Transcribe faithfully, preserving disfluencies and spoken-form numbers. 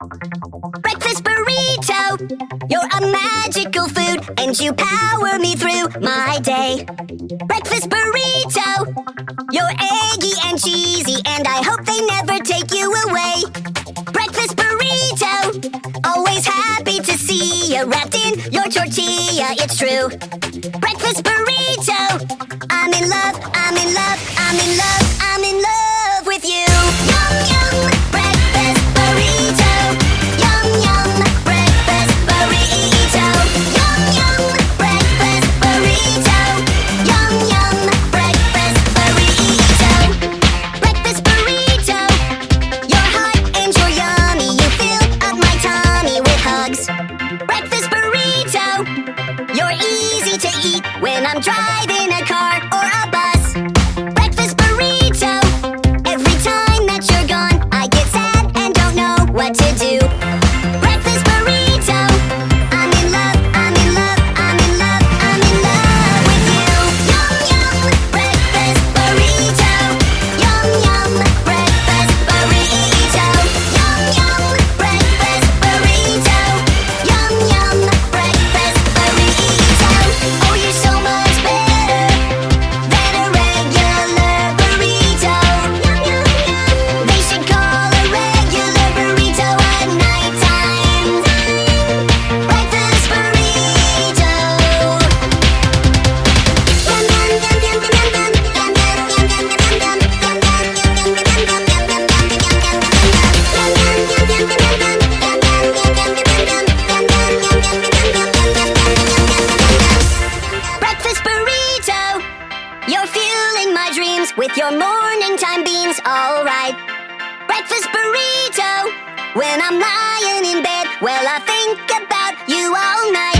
Breakfast burrito, you're a magical food, and you power me through my day. Breakfast burrito, you're eggy and cheesy, and I hope they never take you away. Breakfast burrito, always happy to see you wrapped in your tortilla, it's true. Breakfast burrito, I'm in love, I'm in love, I'm in love, I'm in love with you. Yum, yum, breakfast burrito. Yum, yum, breakfast burrito. Yum, yum, breakfast burrito. Yum, yum, breakfast burrito. Breakfast burrito, you're hot and you're yummy. You fill up my tummy with hugs. Breakfast burrito, you're easy to eat when I'm driving a car or a bus. Breakfast burrito, every time that you're gone, I get sad and don't know what to do. Breakfast burrito, I'm in love, I'm in love, I'm in love, I'm in love with you. Yum, yum, breakfast burrito. Yum, yum, breakfast burrito. Yum, yum, breakfast burrito. Yum, yum, breakfast burrito. Oh, you're so much better than a regular burrito. Yum, yum, yum. They should call a regular burrito at nighttime. Breakfast burrito. Yum, yum, yum, yum, yum, yum, yum, yum, yum, yum, yum, yum, breakfast burrito, you're fueling my dreams with your morning time beans, alright. Breakfast burrito, when I'm lying in bed, well, I think about you all night.